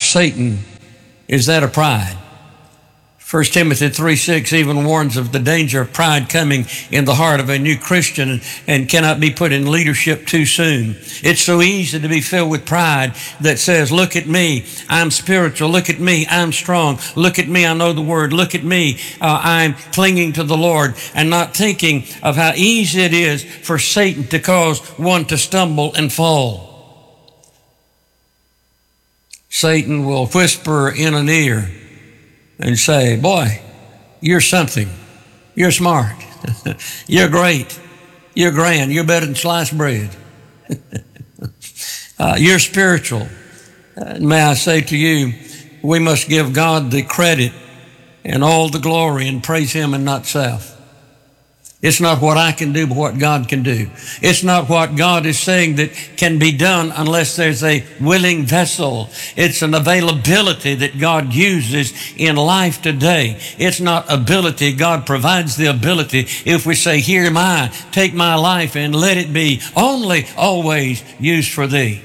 Satan is that of pride. 1 Timothy 3:6 even warns of the danger of pride coming in the heart of a new Christian and cannot be put in leadership too soon. It's so easy to be filled with pride that says, look at me, I'm spiritual. Look at me, I'm strong. Look at me, I know the word. Look at me, I'm clinging to the Lord, and not thinking of how easy it is for Satan to cause one to stumble and fall. Satan will whisper in an ear and say, boy, you're something. You're smart. You're great. You're grand. You're better than sliced bread. You're spiritual. May I say to you, we must give God the credit and all the glory and praise Him and not self. It's not what I can do, but what God can do. It's not what God is saying that can be done unless there's a willing vessel. It's an availability that God uses in life today. It's not ability. God provides the ability. If we say, here am I, take my life and let it be only always used for Thee.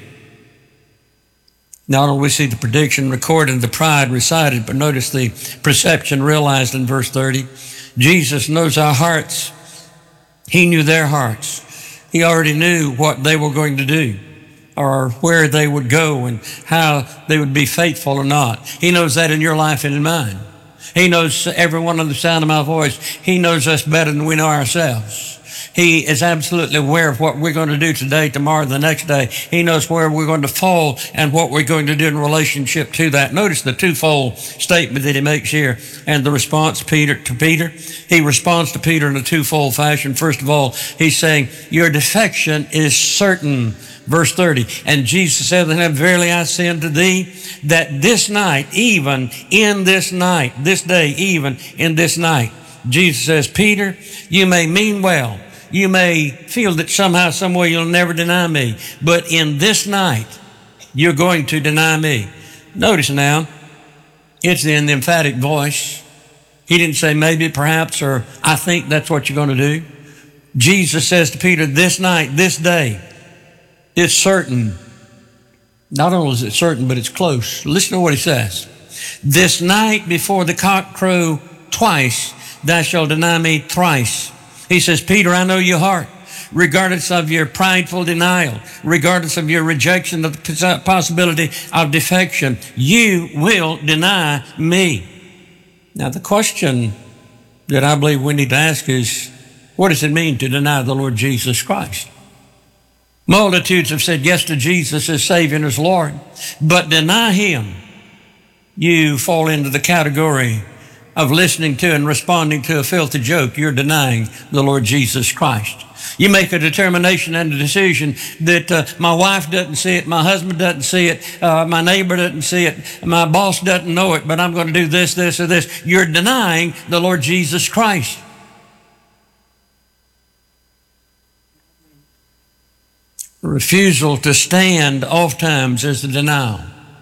Not only we see the prediction recorded and the pride recited, but notice the perception realized in verse 30. Jesus knows our hearts. He knew their hearts. He already knew what they were going to do or where they would go and how they would be faithful or not. He knows that in your life and in mine. He knows everyone on the sound of my voice. He knows us better than we know ourselves. He is absolutely aware of what we're going to do today, tomorrow, the next day. He knows where we're going to fall and what we're going to do in relationship to that. Notice the twofold statement that he makes here and the response to Peter. He responds to Peter in a twofold fashion. First of all, he's saying, your defection is certain. Verse 30, and Jesus said to him, verily I say unto thee, that this night, even in this night, this day, even in this night, Jesus says, Peter, you may mean well. You may feel that somehow, some way you'll never deny me. But in this night, you're going to deny me. Notice now, it's in the emphatic voice. He didn't say maybe, perhaps, or I think that's what you're going to do. Jesus says to Peter, this night, this day, it's certain. Not only is it certain, but it's close. Listen to what he says. This night before the cock crow twice, thou shalt deny me thrice. He says, Peter, I know your heart. Regardless of your prideful denial, regardless of your rejection of the possibility of defection, you will deny me. Now, the question that I believe we need to ask is, what does it mean to deny the Lord Jesus Christ? Multitudes have said yes to Jesus as Savior and as Lord, but deny Him, you fall into the category of listening to and responding to a filthy joke. You're denying the Lord Jesus Christ. You make a determination and a decision that my wife doesn't see it, my husband doesn't see it, my neighbor doesn't see it, my boss doesn't know it, but I'm going to do this, this, or this. You're denying the Lord Jesus Christ. Refusal to stand oftentimes is a denial.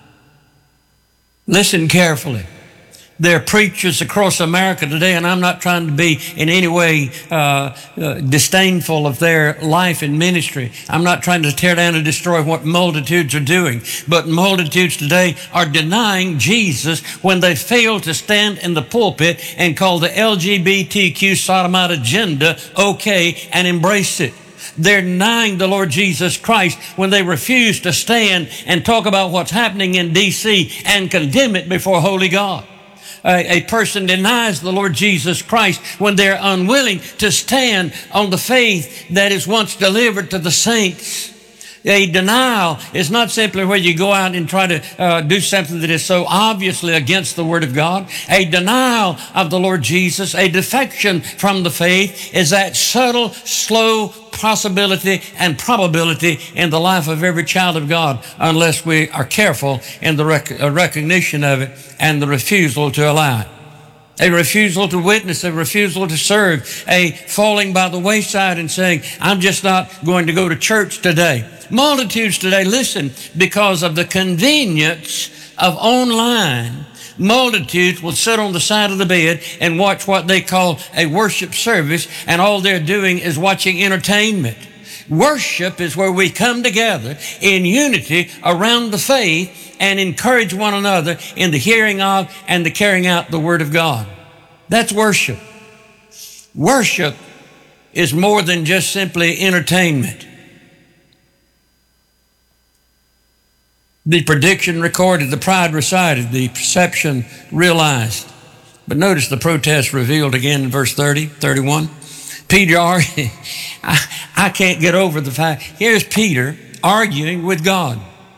Listen carefully. There are preachers across America today, and I'm not trying to be in any way disdainful of their life and ministry. I'm not trying to tear down and destroy what multitudes are doing. But multitudes today are denying Jesus when they fail to stand in the pulpit and call the LGBTQ sodomite agenda okay and embrace it. They're denying the Lord Jesus Christ when they refuse to stand and talk about what's happening in D.C. and condemn it before holy God. A person denies the Lord Jesus Christ when they're unwilling to stand on the faith that is once delivered to the saints. A denial is not simply where you go out and try to do something that is so obviously against the Word of God. A denial of the Lord Jesus, a defection from the faith, is that subtle, slow possibility and probability in the life of every child of God unless we are careful in the recognition of it and the refusal to allow it. A refusal to witness, a refusal to serve, a falling by the wayside and saying, I'm just not going to go to church today. Multitudes today, listen, because of the convenience of online, multitudes will sit on the side of the bed and watch what they call a worship service, and all they're doing is watching entertainment. Worship is where we come together in unity around the faith and encourage one another in the hearing of and the carrying out the Word of God. That's worship. Worship is more than just simply entertainment. The prediction recorded, the pride recited, the perception realized. But notice the protest revealed again in verse 30, 31. Peter, I can't get over the fact. Here's Peter arguing with God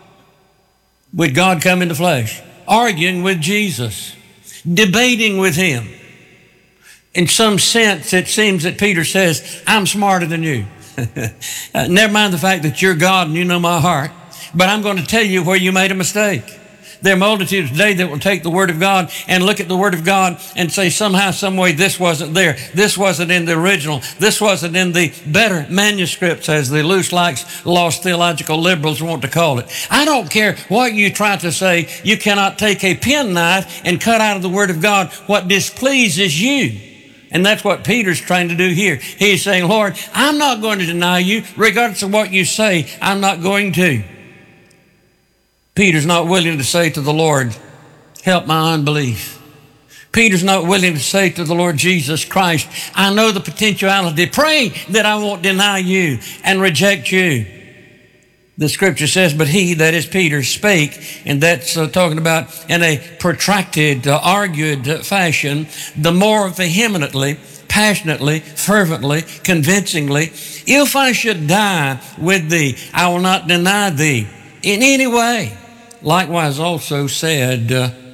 come in the flesh, arguing with Jesus, debating with him. In some sense, it seems that Peter says, I'm smarter than you. Never mind the fact that you're God and you know my heart, but I'm going to tell you where you made a mistake. There are multitudes today that will take the Word of God and look at the Word of God and say somehow, some way, this wasn't there. This wasn't in the original. This wasn't in the better manuscripts, as the loose-likes lost theological liberals want to call it. I don't care what you try to say. You cannot take a penknife and cut out of the Word of God what displeases you. And that's what Peter's trying to do here. He's saying, Lord, I'm not going to deny you. Regardless of what you say, I'm not going to. Peter's not willing to say to the Lord, help my unbelief. Peter's not willing to say to the Lord Jesus Christ, I know the potentiality. Pray that I won't deny you and reject you. The scripture says, but he, that is Peter, spake, and that's talking about in a protracted, argued fashion, the more vehemently, passionately, fervently, convincingly, if I should die with thee, I will not deny thee in any way. Likewise also said,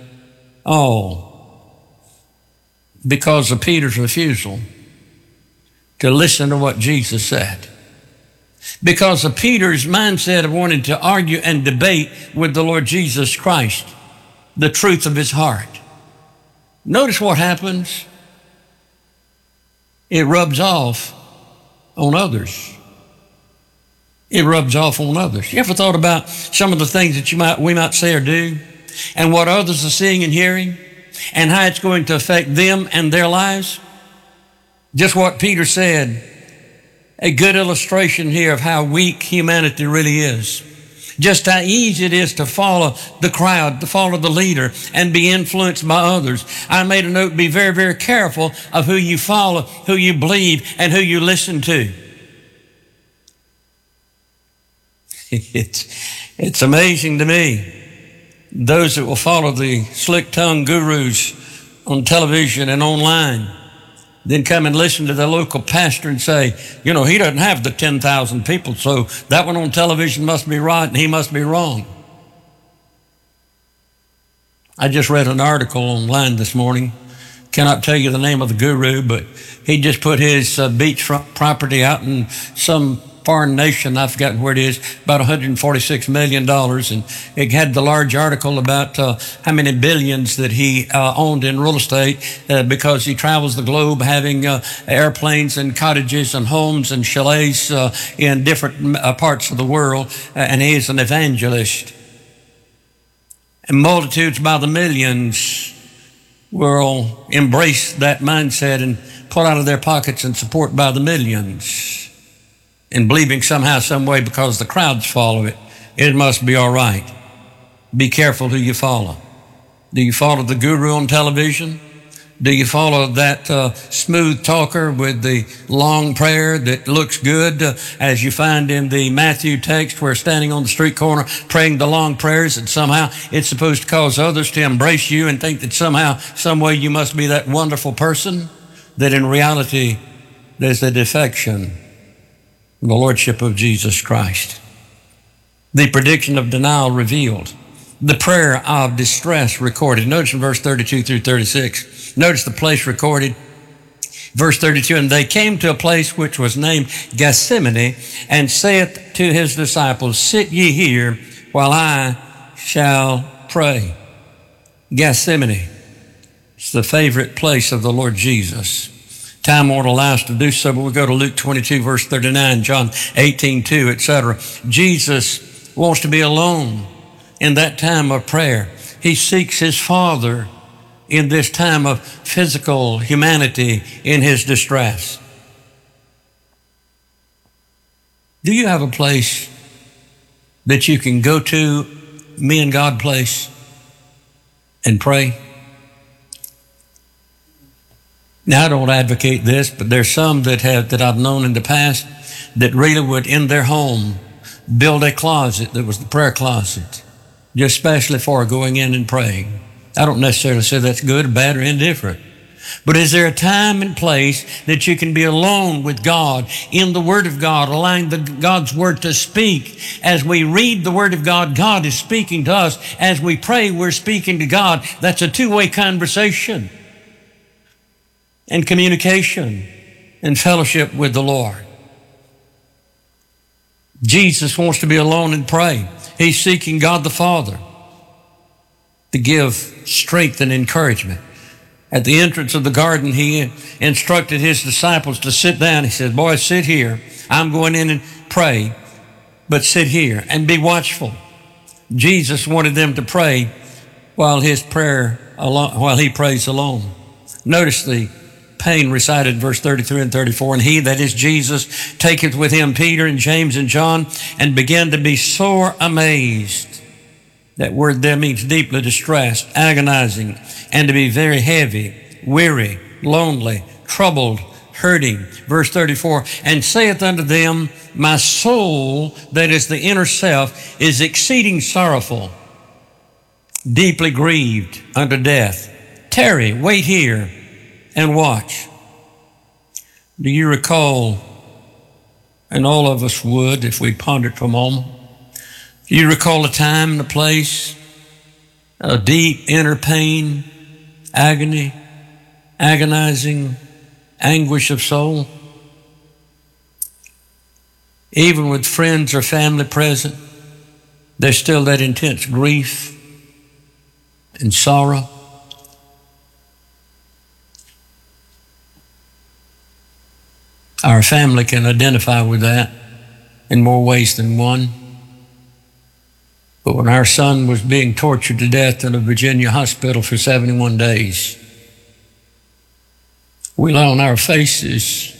because of Peter's refusal to listen to what Jesus said. Because of Peter's mindset of wanting to argue and debate with the Lord Jesus Christ, the truth of his heart. Notice what happens. It rubs off on others. It rubs off on others. You ever thought about some of the things that we might say or do, and what others are seeing and hearing, and how it's going to affect them and their lives? Just what Peter said, a good illustration here of how weak humanity really is. Just how easy it is to follow the crowd, to follow the leader, and be influenced by others. I made a note, be very, very careful of who you follow, who you believe, and who you listen to. It's amazing to me, those that will follow the slick-tongued gurus on television and online, then come and listen to the local pastor and say, he doesn't have the 10,000 people, so that one on television must be right and he must be wrong. I just read an article online this morning. Cannot tell you the name of the guru, but he just put his beachfront property out in some foreign nation, I've forgotten where it is, about $146 million. And it had the large article about how many billions that he owned in real estate because he travels the globe having airplanes and cottages and homes and chalets in different parts of the world. And he is an evangelist. And multitudes by the millions will embrace that mindset and pull out of their pockets and support by the millions. And believing somehow, some way, because the crowds follow it, it must be all right. Be careful who you follow. Do you follow the guru on television? Do you follow that smooth talker with the long prayer that looks good, as you find in the Matthew text, where standing on the street corner praying the long prayers, and somehow it's supposed to cause others to embrace you and think that somehow, some way you must be that wonderful person, that in reality there's a defection from the Lordship of Jesus Christ. The prediction of denial revealed. The prayer of distress recorded. Notice in verse 32 through 36. Notice the place recorded. Verse 32, and they came to a place which was named Gethsemane, and saith to his disciples, sit ye here while I shall pray. Gethsemane. It's the favorite place of the Lord Jesus. Time won't allow us to do so, but we'll go to Luke 22, verse 39, John 18, 2, etc. Jesus wants to be alone in that time of prayer. He seeks his Father in this time of physical humanity in his distress. Do you have a place that you can go to, me and God place, and pray? Now, I don't advocate this, but there's some that I've known in the past that really would, in their home, build a closet that was the prayer closet, just especially for going in and praying. I don't necessarily say that's good, bad, or indifferent. But is there a time and place that you can be alone with God in the Word of God, allowing God's Word to speak? As we read the Word of God, God is speaking to us. As we pray, we're speaking to God. That's a two-way conversation and communication and fellowship with the Lord. Jesus wants to be alone and pray. He's seeking God the Father to give strength and encouragement. At the entrance of the garden, he instructed his disciples to sit down. He said, boys, sit here. I'm going in and pray, but sit here and be watchful. Jesus wanted them to pray while he prays alone. Notice the pain recited in verse 33 and 34. And he, that is Jesus, taketh with him Peter and James and John, and began to be sore amazed. That word there means deeply distressed, agonizing, and to be very heavy, weary, lonely, troubled, hurting. Verse 34, and saith unto them, my soul, that is the inner self, is exceeding sorrowful, deeply grieved unto death. Tarry, wait here, and watch. Do you recall, and all of us would if we pondered for a moment, do you recall a time and a place, a deep inner pain, agony, agonizing anguish of soul? Even with friends or family present, there's still that intense grief and sorrow. Our family can identify with that in more ways than one. But when our son was being tortured to death in a Virginia hospital for 71 days, we lay on our faces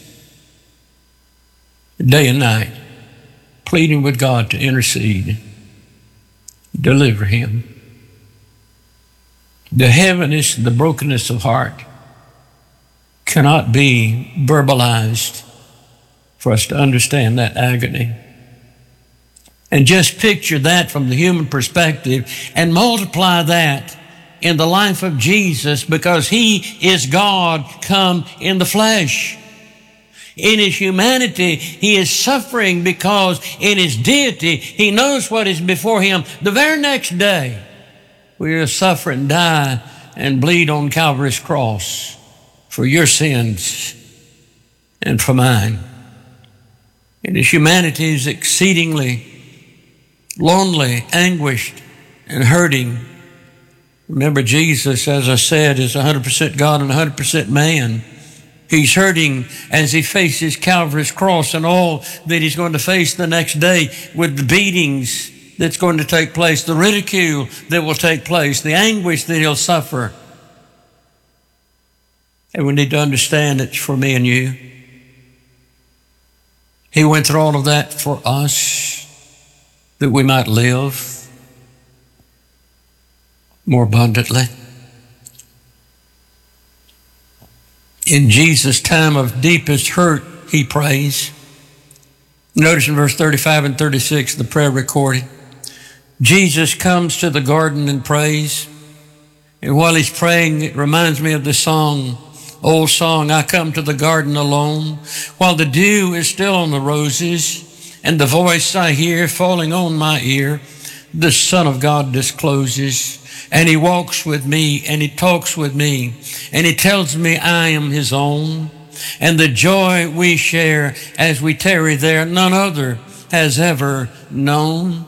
day and night, pleading with God to intercede, deliver him. The heaviness, the brokenness of heart cannot be verbalized for us to understand that agony. And just picture that from the human perspective and multiply that in the life of Jesus, because he is God come in the flesh. In his humanity, he is suffering because in his deity, he knows what is before him. The very next day, we will suffer and die and bleed on Calvary's cross for your sins and for mine. And his humanity is exceedingly lonely, anguished, and hurting. Remember, Jesus, as I said, is 100% God and 100% man. He's hurting as he faces Calvary's cross and all that he's going to face the next day with the beatings that's going to take place, the ridicule that will take place, the anguish that he'll suffer. And we need to understand it's for me and you. He went through all of that for us, that we might live more abundantly. In Jesus' time of deepest hurt, he prays. Notice in verse 35 and 36, the prayer recorded. Jesus comes to the garden and prays. And while he's praying, it reminds me of the song, old song, I come to the garden alone, while the dew is still on the roses, and the voice I hear falling on my ear, the Son of God discloses. And he walks with me, and he talks with me, and he tells me I am his own. And the joy we share as we tarry there, none other has ever known.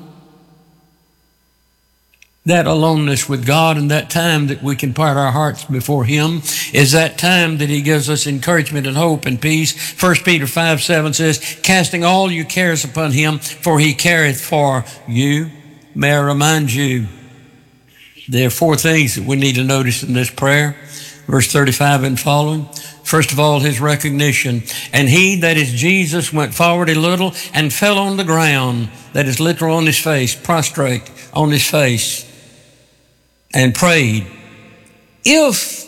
That aloneness with God and that time that we can part our hearts before him is that time that he gives us encouragement and hope and peace. 1 Peter 5:7 says, casting all your cares upon him, for he careth for you. May I remind you, there are four things that we need to notice in this prayer. Verse 35 and following. First of all, his recognition. And he, that is Jesus, went forward a little and fell on the ground, that is literal, on his face, prostrate on his face, and prayed, if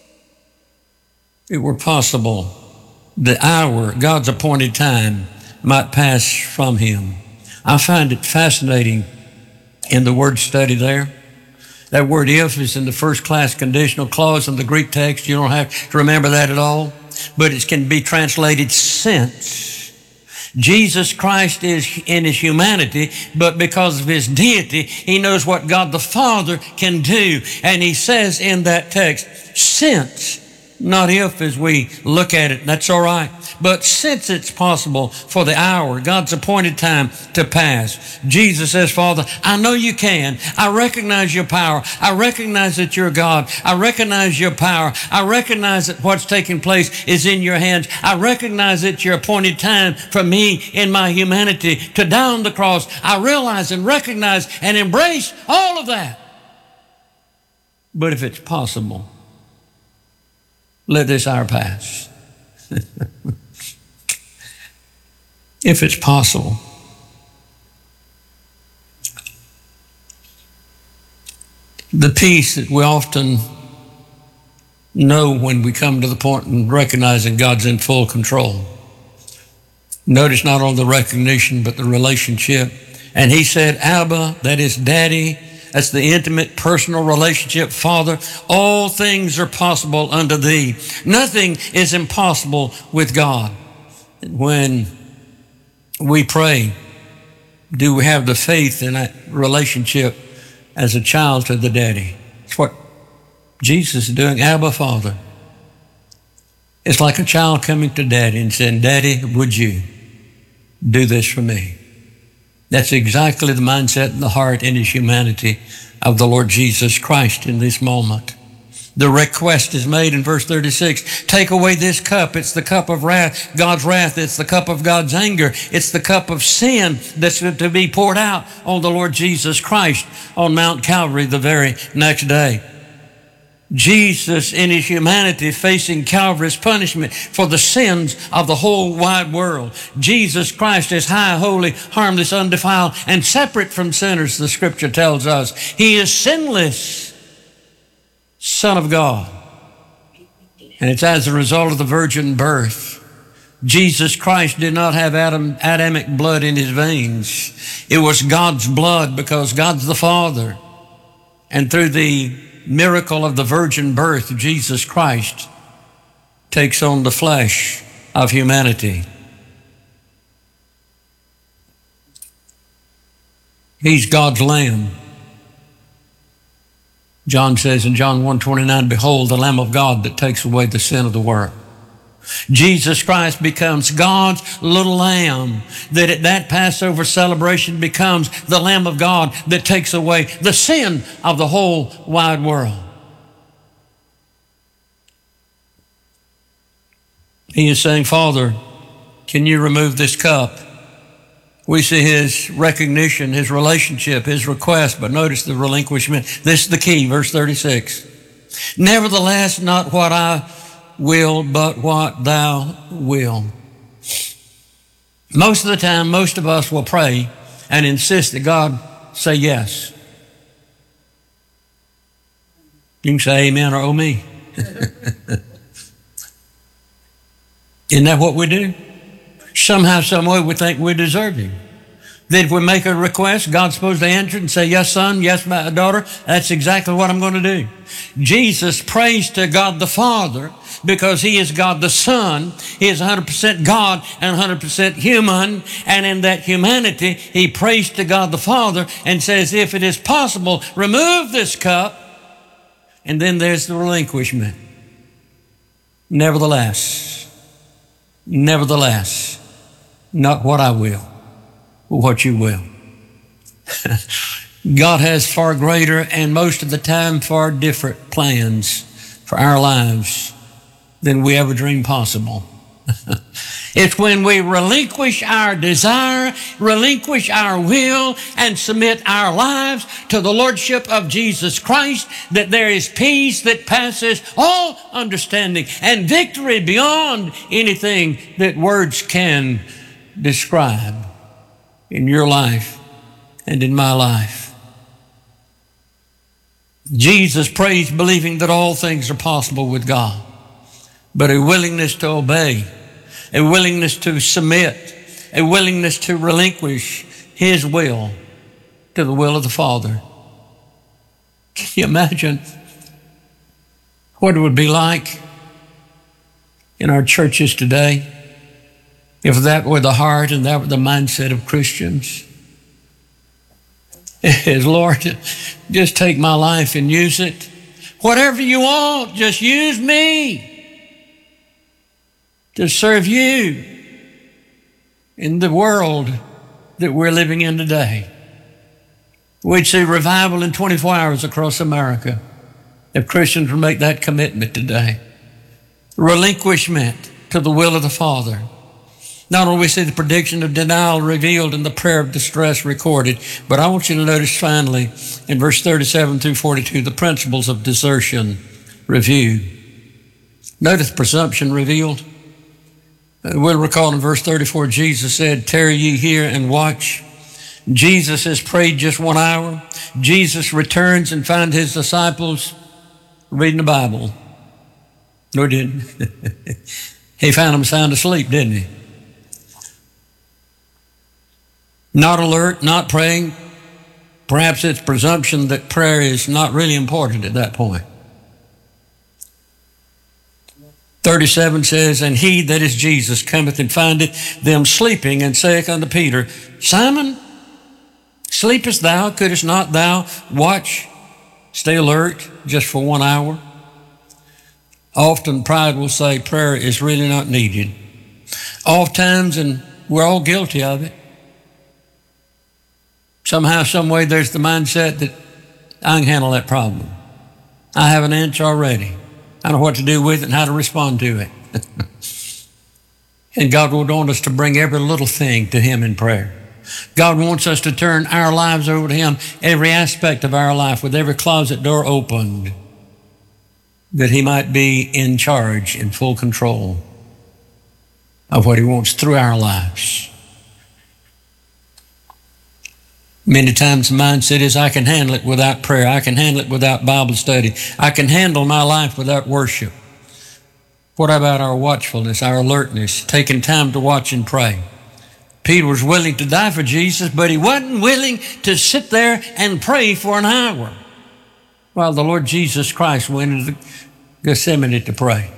it were possible, the hour, God's appointed time, might pass from him. I find it fascinating in the word study there. That word if is in the first class conditional clause in the Greek text. You don't have to remember that at all. But it can be translated since. Jesus Christ is in his humanity, but because of his deity, he knows what God the Father can do. And he says in that text, since, not if as we look at it, that's all right. But since it's possible for the hour, God's appointed time, to pass, Jesus says, Father, I know you can. I recognize your power. I recognize that you're God. I recognize your power. I recognize that what's taking place is in your hands. I recognize that your appointed time for me in my humanity to die on the cross. I realize and recognize and embrace all of that. But if it's possible, let this hour pass. If it's possible. The peace that we often know when we come to the point of recognizing God's in full control. Notice not only the recognition, but the relationship. And he said, Abba, that is Daddy. That's the intimate, personal relationship. Father, all things are possible unto thee. Nothing is impossible with God. When we pray, do we have the faith in that relationship as a child to the Daddy? It's what Jesus is doing. Abba, Father. It's like a child coming to Daddy and saying, Daddy, would you do this for me? That's exactly the mindset and the heart and his humanity of the Lord Jesus Christ in this moment. The request is made in verse 36. Take away this cup. It's the cup of wrath, God's wrath. It's the cup of God's anger. It's the cup of sin that's to be poured out on the Lord Jesus Christ on Mount Calvary the very next day. Jesus in his humanity facing Calvary's punishment for the sins of the whole wide world. Jesus Christ is high, holy, harmless, undefiled, and separate from sinners, the scripture tells us. He is sinless, Son of God. And it's as a result of the virgin birth. Jesus Christ did not have Adamic blood in his veins. It was God's blood because God's the Father. And through the miracle of the virgin birth, Jesus Christ takes on the flesh of humanity. He's God's Lamb. John says in John 1:29, behold, the Lamb of God that takes away the sin of the world. Jesus Christ becomes God's little lamb that at that Passover celebration becomes the Lamb of God that takes away the sin of the whole wide world. He is saying, Father, can you remove this cup? We see his recognition, his relationship, his request, but notice the relinquishment. This is the key, verse 36. Nevertheless, not what I will, but what thou will. Most of the time, most of us will pray and insist that God say yes. You can say amen or oh me. Isn't that what we do? Somehow, some way, we think we're deserving. That if we make a request, God's supposed to answer it and say, yes, son, yes, my daughter, that's exactly what I'm going to do. Jesus prays to God the Father because he is God the Son. He is 100% God and 100% human. And in that humanity, he prays to God the Father and says, if it is possible, remove this cup. And then there's the relinquishment. Nevertheless, not what I will, but what you will. God has far greater and most of the time far different plans for our lives than we ever dreamed possible. It's when we relinquish our desire, relinquish our will, and submit our lives to the Lordship of Jesus Christ that there is peace that passes all understanding and victory beyond anything that words can describe in your life and in my life. Jesus prays believing that all things are possible with God, but a willingness to obey, a willingness to submit, a willingness to relinquish His will to the will of the Father. Can you imagine what it would be like in our churches today if that were the heart and that were the mindset of Christians? Is, Lord, just take my life and use it. Whatever you want, just use me to serve you in the world that we're living in today. We'd see revival in 24 hours across America if Christians would make that commitment today. Relinquishment to the will of the Father. Not only we see the prediction of denial revealed and the prayer of distress recorded, but I want you to notice finally in verse 37 through 42, the principles of desertion reviewed. Notice presumption revealed. We'll recall in verse 34, Jesus said, "Tarry ye here and watch." Jesus has prayed just 1 hour. Jesus returns and finds his disciples reading the Bible. No, he didn't. He found them sound asleep, didn't he? Not alert, not praying. Perhaps it's presumption that prayer is not really important at that point. 37 says, "And he, that is Jesus, cometh and findeth them sleeping, and saith unto Peter, Simon, sleepest thou? Couldst not thou watch, stay alert just for 1 hour?" Often pride will say prayer is really not needed. Oftentimes, and we're all guilty of it, somehow, some way, there's the mindset that I can handle that problem. I have an answer already. I know what to do with it and how to respond to it. And God would want us to bring every little thing to Him in prayer. God wants us to turn our lives over to Him, every aspect of our life, with every closet door opened, that He might be in charge, in full control of what He wants through our lives. Many times the mindset is, I can handle it without prayer. I can handle it without Bible study. I can handle my life without worship. What about our watchfulness, our alertness, taking time to watch and pray? Peter was willing to die for Jesus, but he wasn't willing to sit there and pray for an hour while the Lord Jesus Christ went into Gethsemane to pray.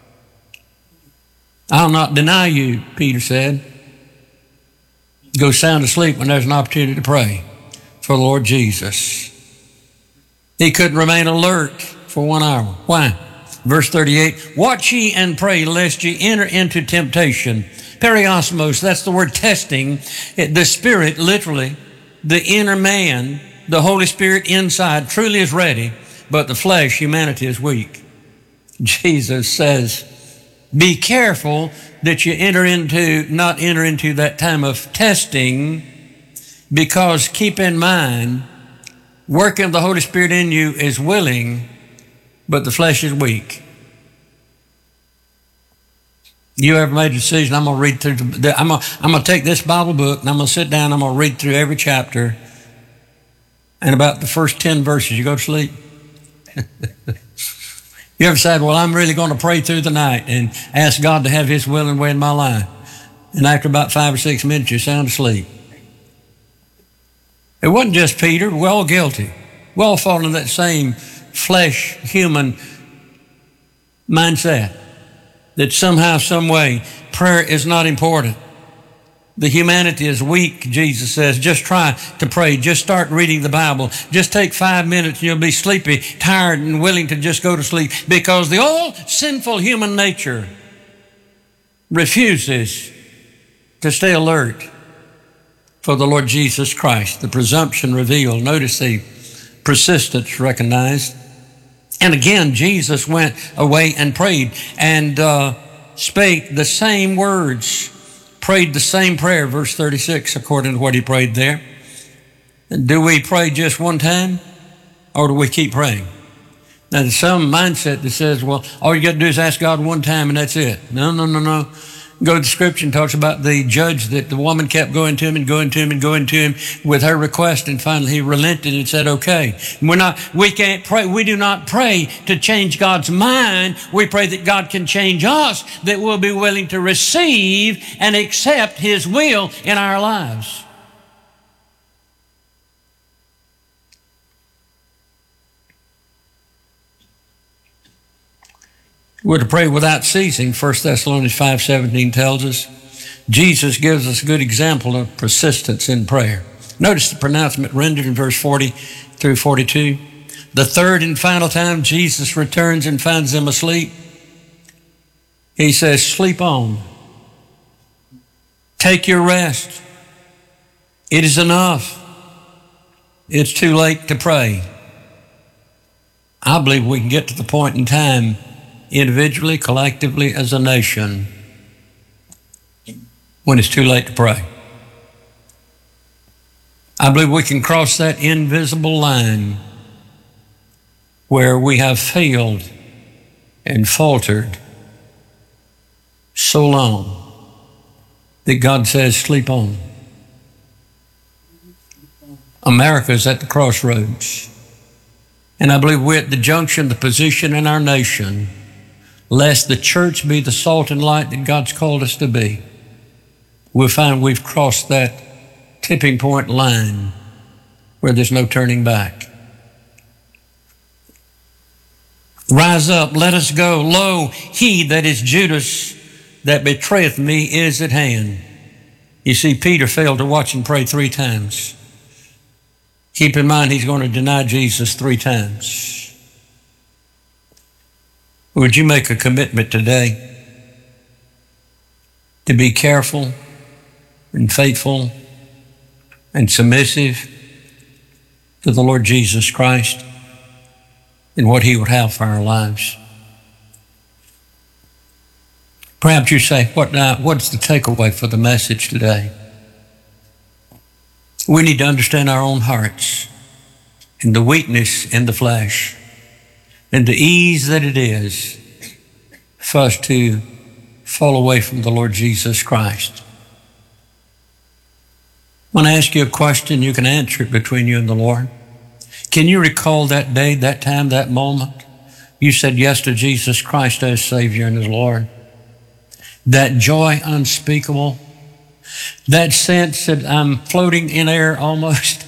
"I'll not deny you," Peter said. Go sound asleep when there's an opportunity to pray for the Lord Jesus. He couldn't remain alert for 1 hour. Why? Verse 38, "Watch ye and pray, lest ye enter into temptation." Periosmos, that's the word testing. The Spirit, literally, the inner man, the Holy Spirit inside, truly is ready, but the flesh, humanity, is weak. Jesus says, be careful that you not enter into that time of testing, because keep in mind, working of the Holy Spirit in you is willing, but the flesh is weak. You ever made a decision, I'm going to read through, I'm going to take this Bible book and I'm going to sit down, I'm going to read through every chapter, and about the first 10 verses, you go to sleep? You ever said, well, I'm really going to pray through the night and ask God to have His will and way in my life, and after about 5 or 6 minutes, you sound asleep? It wasn't just Peter. We're all guilty. We all fall into that same flesh, human mindset that somehow, some way, prayer is not important. The humanity is weak, Jesus says. Just try to pray. Just start reading the Bible. Just take 5 minutes and you'll be sleepy, tired, and willing to just go to sleep, because the old sinful human nature refuses to stay alert for the Lord Jesus Christ. The presumption revealed. Notice the persistence recognized. And again, Jesus went away and prayed. And spake the same words, prayed the same prayer, verse 36, according to what he prayed there. And do we pray just one time, or do we keep praying? Now, there's some mindset that says, well, all you got to do is ask God one time and that's it. No. Go to the scripture and talks about the judge that the woman kept going to him and going to him and going to him with her request, and finally he relented and said, okay. We can't pray. We do not pray to change God's mind. We pray that God can change us, that we'll be willing to receive and accept his will in our lives. We're to pray without ceasing. 1 Thessalonians 5:17 tells us. Jesus gives us a good example of persistence in prayer. Notice the pronouncement rendered in verse 40 through 42. The third and final time Jesus returns and finds them asleep, he says, sleep on. Take your rest. It is enough. It's too late to pray. I believe we can get to the point in time, individually, collectively, as a nation, when it's too late to pray. I believe we can cross that invisible line where we have failed and faltered so long that God says, sleep on. America is at the crossroads. And I believe we're at the junction, the position in our nation, lest the church be the salt and light that God's called us to be. We'll find we've crossed that tipping point line where there's no turning back. Rise up, let us go. Lo, he that is Judas that betrayeth me is at hand. You see, Peter failed to watch and pray 3 times. Keep in mind, he's going to deny Jesus 3 times. Would you make a commitment today to be careful and faithful and submissive to the Lord Jesus Christ and what he would have for our lives? Perhaps you say, what's the takeaway for the message today? We need to understand our own hearts and the weakness in the flesh and the ease that it is for us to fall away from the Lord Jesus Christ. When I ask you a question, you can answer it between you and the Lord. Can you recall that day, that time, that moment you said yes to Jesus Christ as Savior and as Lord? That joy unspeakable, that sense that I'm floating in air almost.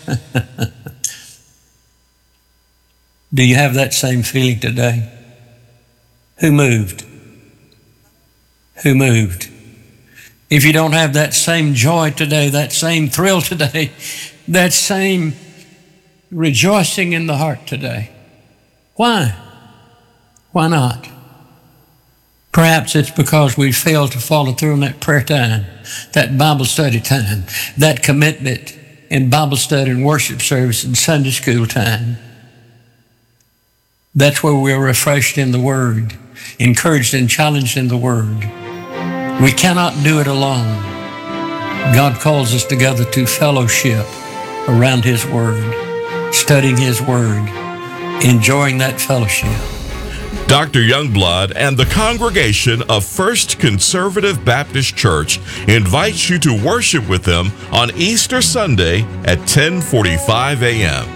Do you have that same feeling today? Who moved? Who moved? If you don't have that same joy today, that same thrill today, that same rejoicing in the heart today, why? Why not? Perhaps it's because we failed to follow through on that prayer time, that Bible study time, that commitment in Bible study and worship service and Sunday school time. That's where we're refreshed in the Word, encouraged and challenged in the Word. We cannot do it alone. God calls us together to fellowship around His Word, studying His Word, enjoying that fellowship. Dr. Youngblood and the congregation of First Conservative Baptist Church invites you to worship with them on Easter Sunday at 10:45 a.m.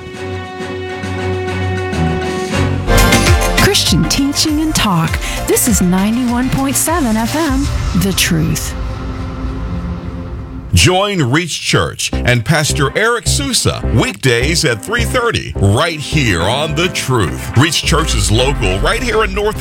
Christian teaching and talk. This is 91.7 FM, The Truth. Join Reach Church and Pastor Eric Sousa weekdays at 3:30 right here on The Truth. Reach Church is local right here in North